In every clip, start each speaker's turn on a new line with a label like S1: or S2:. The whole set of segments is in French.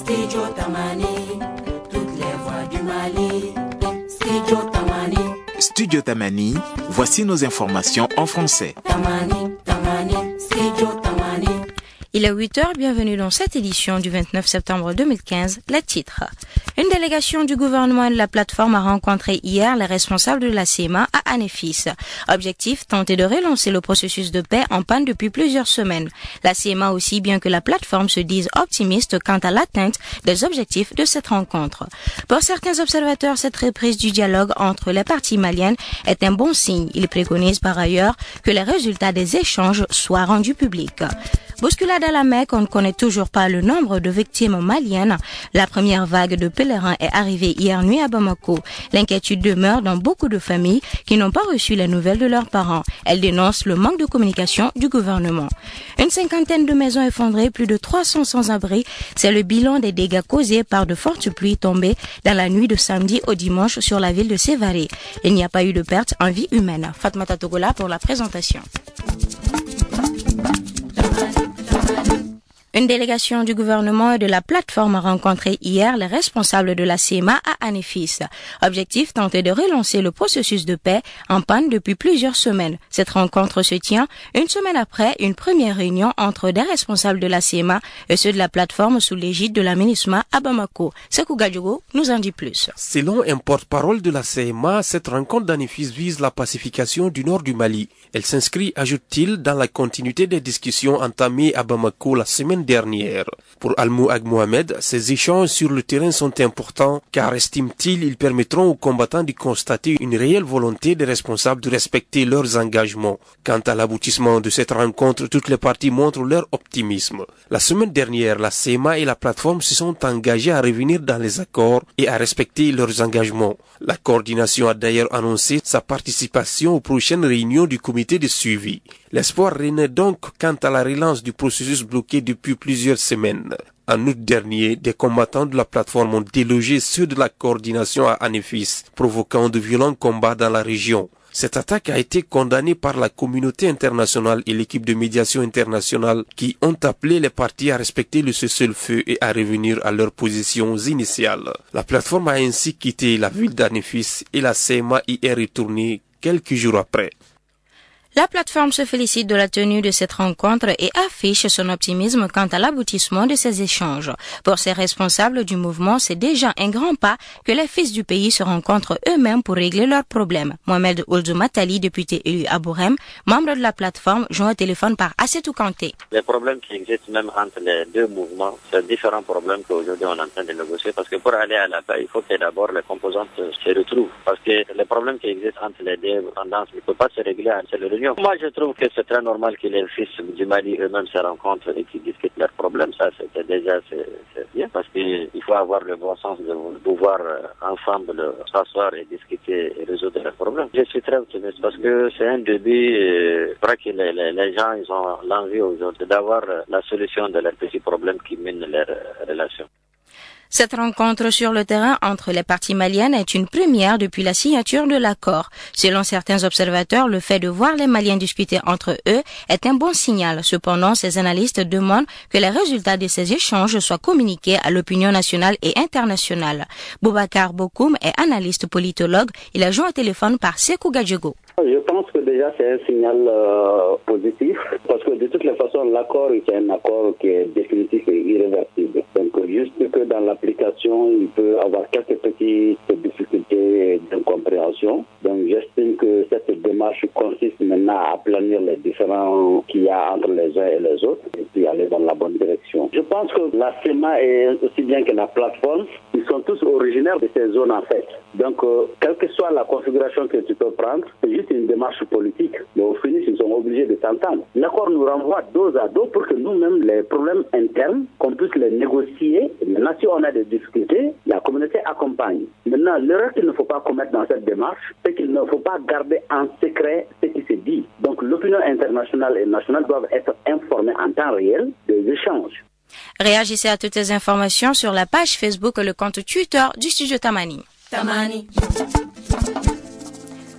S1: Studio Tamani, toutes les voix du Mali. Studio Tamani.
S2: Studio Tamani, voici nos informations en français.
S1: Tamani, Tamani, Studio Tamani.
S3: Il est 8h, bienvenue dans cette édition du 29 septembre 2015, les titres. Une délégation du gouvernement et de la plateforme a rencontré hier les responsables de la CEMA à Anéfis. Objectif, tenter de relancer le processus de paix en panne depuis plusieurs semaines. La CEMA aussi, bien que la plateforme se dise optimiste quant à l'atteinte des objectifs de cette rencontre. Pour certains observateurs, cette reprise du dialogue entre les parties maliennes est un bon signe. Ils préconisent par ailleurs que les résultats des échanges soient rendus publics. Bousculade à la Mecque, on ne connaît toujours pas le nombre de victimes maliennes. La première vague de pèlerins est arrivée hier nuit à Bamako. L'inquiétude demeure dans beaucoup de familles qui n'ont pas reçu les nouvelles de leurs parents. Elles dénoncent le manque de communication du gouvernement. Une cinquantaine de maisons effondrées, plus de 300 sans-abri. C'est le bilan des dégâts causés par de fortes pluies tombées dans la nuit de samedi au dimanche sur la ville de Sévaré. Il n'y a pas eu de perte en vie humaine. Fatmata Togola pour la présentation. Une délégation du gouvernement et de la plateforme a rencontré hier les responsables de la CEMA à Anéfis. Objectif, tenter de relancer le processus de paix en panne depuis plusieurs semaines. Cette rencontre se tient une semaine après une première réunion entre des responsables de la CEMA et ceux de la plateforme sous l'égide de la MINUSMA à Bamako. Sekou Gadjogo nous en dit plus.
S4: Selon un porte-parole de la CEMA, cette rencontre d'Anéfis vise la pacification du nord du Mali. Elle s'inscrit, ajoute-t-il, dans la continuité des discussions entamées à Bamako la semaine dernière. Pour Almouag Mohamed, ces échanges sur le terrain sont importants car, estime-t-il, ils permettront aux combattants de constater une réelle volonté des responsables de respecter leurs engagements. Quant à l'aboutissement de cette rencontre, toutes les parties montrent leur optimisme. La semaine dernière, la CEMA et la plateforme se sont engagées à revenir dans les accords et à respecter leurs engagements. La coordination a d'ailleurs annoncé sa participation aux prochaines réunions du comité de suivi. L'espoir renaît donc quant à la relance du processus bloqué depuis plusieurs semaines. En août dernier, des combattants de la plateforme ont délogé ceux de la coordination à Anéfis, provoquant de violents combats dans la région. Cette attaque a été condamnée par la communauté internationale et l'équipe de médiation internationale qui ont appelé les parties à respecter le cessez-le-feu et à revenir à leurs positions initiales. La plateforme a ainsi quitté la ville d'Anéfis et la CEMA y est retournée quelques jours après.
S3: La plateforme se félicite de la tenue de cette rencontre et affiche son optimisme quant à l'aboutissement de ces échanges. Pour ces responsables du mouvement, c'est déjà un grand pas que les fils du pays se rencontrent eux-mêmes pour régler leurs problèmes. Mohamed Ould Matali, député élu à Bourem, membre de la plateforme, joint au téléphone par Assetou Kanté.
S5: Les problèmes qui existent même entre les deux mouvements, c'est différents problèmes qu'aujourd'hui on est en train de négocier parce que pour aller à la paix, il faut que d'abord les composantes se retrouvent parce que les problèmes qui existent entre les deux tendances ne peuvent pas se régler à une seule réunion. Moi, je trouve que c'est très normal que les fils du Mali eux-mêmes se rencontrent et qu'ils discutent leurs problèmes. Ça, c'est bien parce qu'il faut avoir le bon sens de pouvoir ensemble s'asseoir et discuter et résoudre leurs problèmes. Je suis très optimiste parce que c'est un début. Je crois que les gens, ils ont l'envie aujourd'hui d'avoir la solution de leurs petits problèmes qui minent leurs relations.
S3: Cette rencontre sur le terrain entre les parties maliennes est une première depuis la signature de l'accord. Selon certains observateurs, le fait de voir les Maliens discuter entre eux est un bon signal. Cependant, ces analystes demandent que les résultats de ces échanges soient communiqués à l'opinion nationale et internationale. Boubacar Bokoum est analyste politologue. Il a joint au téléphone par Sekou Gadjogo.
S6: Je pense que déjà c'est un signal positif parce que de toutes les façons l'accord est un accord qui est définitif et irréversible. Donc juste que dans l'application il peut avoir quelques petites difficultés d'incompréhension. Donc j'estime que cette démarche consiste maintenant à aplanir les différends qu'il y a entre les uns et les autres et puis aller dans la bonne direction. Je pense que la CEMA et aussi bien que la plateforme, ils sont tous originaires de ces zones en fait. Donc quelle que soit la configuration que tu peux prendre, c'est juste une démarche politique. Mais au finish, ils sont obligés de s'entendre. L'accord nous renvoie dos à dos pour que nous-mêmes, les problèmes internes, qu'on puisse les négocier. Et maintenant, si on a des difficultés, la communauté accompagne. Maintenant, l'erreur qu'il ne faut pas commettre dans cette démarche, c'est qu'il ne faut pas garder en secret ce qui se dit. Donc, l'opinion internationale et nationale doivent être informées en temps réel des échanges.
S3: Réagissez à toutes ces informations sur la page Facebook et le compte Twitter du Studio Tamani.
S1: Tamani.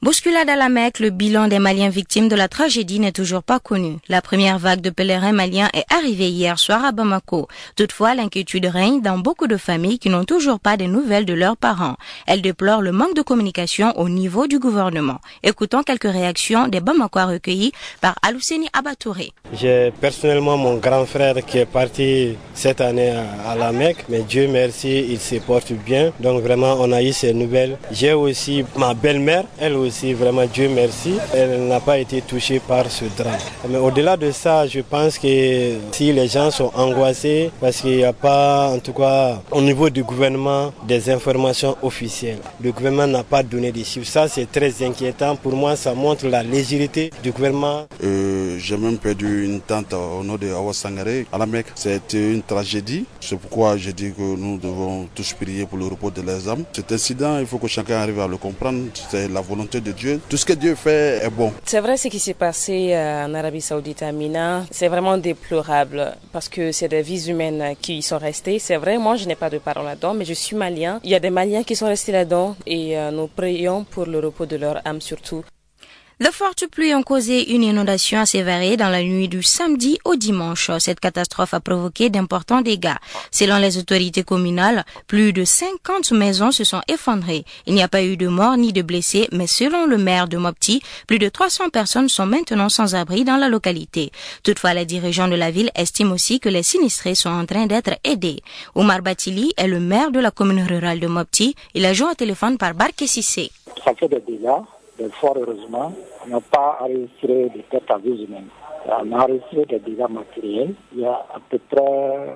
S3: Bousculade à la Mecque, le bilan des Maliens victimes de la tragédie n'est toujours pas connu. La première vague de pèlerins maliens est arrivée hier soir à Bamako. Toutefois, l'inquiétude règne dans beaucoup de familles qui n'ont toujours pas de nouvelles de leurs parents. Elles déplorent le manque de communication au niveau du gouvernement. Écoutons quelques réactions des Bamakois recueillies par Alouseni Abatouré.
S7: J'ai personnellement mon grand frère qui est parti cette année à la Mecque, mais Dieu merci, il se porte bien. Donc vraiment, on a eu ces nouvelles. J'ai aussi ma belle-mère, elle aussi. Vraiment, Dieu merci, elle n'a pas été touchée par ce drame. Mais au-delà de ça, je pense que si les gens sont angoissés, parce qu'il n'y a pas, en tout cas, au niveau du gouvernement, des informations officielles. Le gouvernement n'a pas donné des chiffres. Ça, c'est très inquiétant. Pour moi, ça montre la légèreté du gouvernement.
S8: J'ai même perdu une tante au nom de Awa Sangaré à la Mecque. C'était une tragédie. C'est pourquoi je dis que nous devons tous prier pour le repos de leurs âmes. Cet incident, il faut que chacun arrive à le comprendre. C'est la volonté de Dieu. Tout ce que Dieu fait est bon.
S9: C'est vrai ce qui s'est passé en Arabie Saoudite à Mina. C'est vraiment déplorable parce que c'est des vies humaines qui y sont restées. C'est vrai, moi je n'ai pas de parole là-dedans, mais je suis malien. Il y a des Maliens qui sont restés là-dedans et nous prions pour le repos de leur âme surtout.
S3: De fortes pluies ont causé une inondation assez variée dans la nuit du samedi au dimanche. Cette catastrophe a provoqué d'importants dégâts. Selon les autorités communales, plus de 50 maisons se sont effondrées. Il n'y a pas eu de morts ni de blessés, mais selon le maire de Mopti, plus de 300 personnes sont maintenant sans abri dans la localité. Toutefois, les dirigeants de la ville estiment aussi que les sinistrés sont en train d'être aidés. Oumar Batili est le maire de la commune rurale de Mopti. Il a joint au téléphone par Barké Sissé.
S10: Ça fait des dégâts. Fort heureusement, on n'a pas enregistré de pertes à vie humaine. On a enregistré des dégâts matériels. Il y a à peu près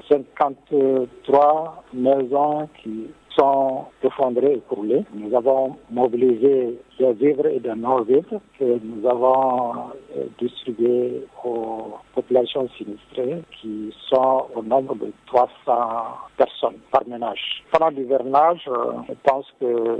S10: 53 maisons qui sont effondrées et écroulées. Nous avons mobilisé des vivres et des non-vivres que nous avons distribués aux populations sinistrées qui sont au nombre de 300 personnes par ménage. Pendant l'hivernage, je pense que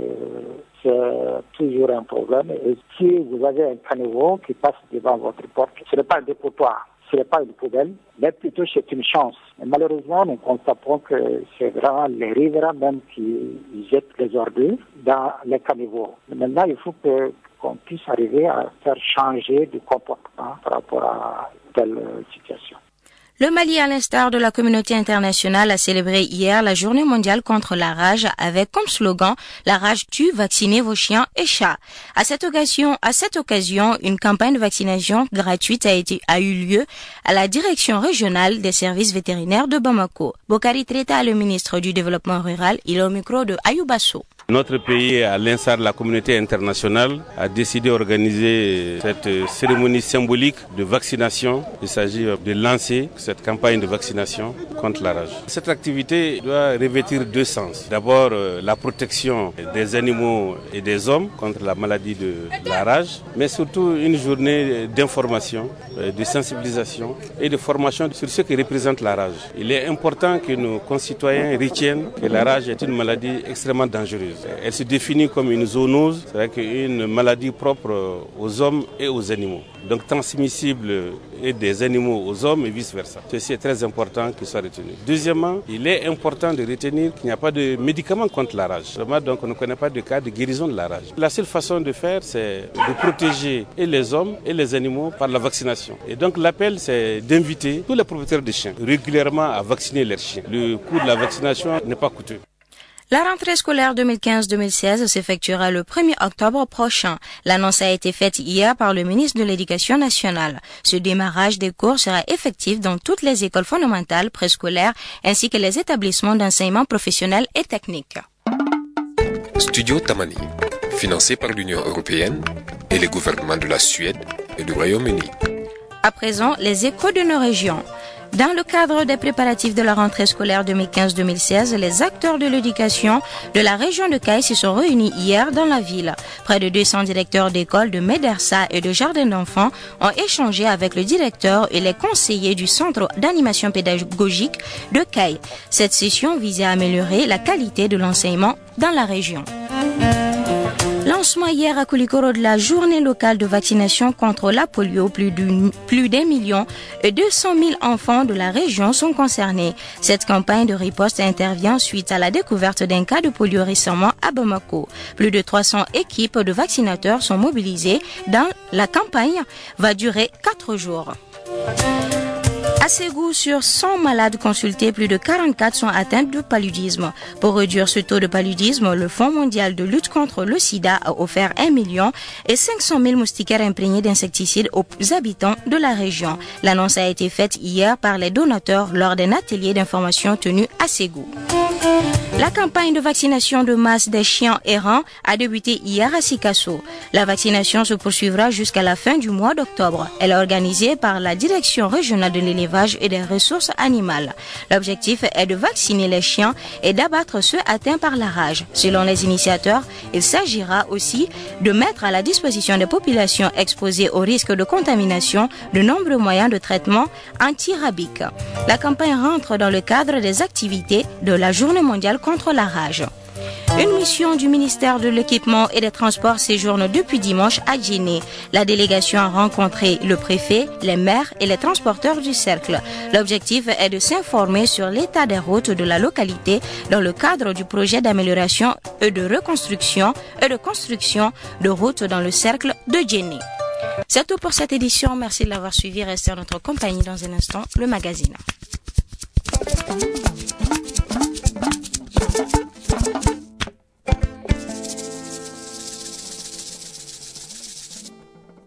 S10: c'est toujours un problème. Et si vous avez un caniveau qui passe devant votre porte, ce n'est pas un dépotoir. Ce n'est pas une poubelle, mais plutôt c'est une chance. Et malheureusement, nous constatons que c'est vraiment les riverains même qui jettent les ordures dans les caniveaux. Maintenant, il faut qu'on puisse arriver à faire changer de comportement par rapport à telle situation.
S3: Le Mali, à l'instar de la communauté internationale, a célébré hier la journée mondiale contre la rage avec comme slogan « La rage tue, vaccinez vos chiens et chats ». À cette occasion, une campagne de vaccination gratuite a eu lieu à la direction régionale des services vétérinaires de Bamako. Bokari Treta, le ministre du Développement rural, il est au micro de Ayoubasso.
S11: Notre pays, à l'instar de la communauté internationale, a décidé d'organiser cette cérémonie symbolique de vaccination. Il s'agit de lancer cette campagne de vaccination contre la rage. Cette activité doit revêtir deux sens. D'abord, la protection des animaux et des hommes contre la maladie de la rage, mais surtout une journée d'information, de sensibilisation et de formation sur ce qui représente la rage. Il est important que nos concitoyens retiennent que la rage est une maladie extrêmement dangereuse. Elle se définit comme une zoonose, c'est-à-dire une maladie propre aux hommes et aux animaux. Donc transmissible et des animaux aux hommes et vice-versa. Ceci est très important qu'il soit retenu. Deuxièmement, il est important de retenir qu'il n'y a pas de médicaments contre la rage. Donc on ne connaît pas de cas de guérison de la rage. La seule façon de faire, c'est de protéger et les hommes et les animaux par la vaccination. Et donc l'appel, c'est d'inviter tous les propriétaires de chiens régulièrement à vacciner leurs chiens. Le coût de la vaccination n'est pas coûteux.
S3: La rentrée scolaire 2015-2016 s'effectuera le 1er octobre prochain. L'annonce a été faite hier par le ministre de l'Éducation nationale. Ce démarrage des cours sera effectif dans toutes les écoles fondamentales, préscolaires, ainsi que les établissements d'enseignement professionnel et technique.
S12: Studio Tamani, financé par l'Union européenne et les gouvernements de la Suède et du Royaume-Uni.
S3: À présent, les échos de nos régions. Dans le cadre des préparatifs de la rentrée scolaire 2015-2016, les acteurs de l'éducation de la région de Caille se sont réunis hier dans la ville. Près de 200 directeurs d'écoles de Médersa et de jardins d'enfants ont échangé avec le directeur et les conseillers du centre d'animation pédagogique de Caille. Cette session visait à améliorer la qualité de l'enseignement dans la région. Lancement hier à Koulikoro de la journée locale de vaccination contre la polio. Plus d'1,2 million enfants de la région sont concernés. Cette campagne de riposte intervient suite à la découverte d'un cas de polio récemment à Bamako. Plus de 300 équipes de vaccinateurs sont mobilisées dans la campagne va durer 4 jours. À Ségou, sur 100 malades consultés, plus de 44 sont atteints de paludisme. Pour réduire ce taux de paludisme, le Fonds mondial de lutte contre le sida a offert 1 500 000 moustiquaires imprégnés d'insecticides aux habitants de la région. L'annonce a été faite hier par les donateurs lors d'un atelier d'information tenu à Ségou. La campagne de vaccination de masse des chiens errants a débuté hier à Sikasso. La vaccination se poursuivra jusqu'à la fin du mois d'octobre. Elle est organisée par la Direction régionale de l'élevage et des ressources animales. L'objectif est de vacciner les chiens et d'abattre ceux atteints par la rage. Selon les initiateurs, il s'agira aussi de mettre à la disposition des populations exposées au risque de contamination de nombreux moyens de traitement antirabiques. La campagne rentre dans le cadre des activités de la Journée mondiale contre la rage. Une mission du ministère de l'Équipement et des Transports séjourne depuis dimanche à Djenné. La délégation a rencontré le préfet, les maires et les transporteurs du cercle. L'objectif est de s'informer sur l'état des routes de la localité dans le cadre du projet d'amélioration et de reconstruction et de construction de routes dans le cercle de Djenné. C'est tout pour cette édition. Merci de l'avoir suivi. Restez à notre compagnie dans un instant, le magazine.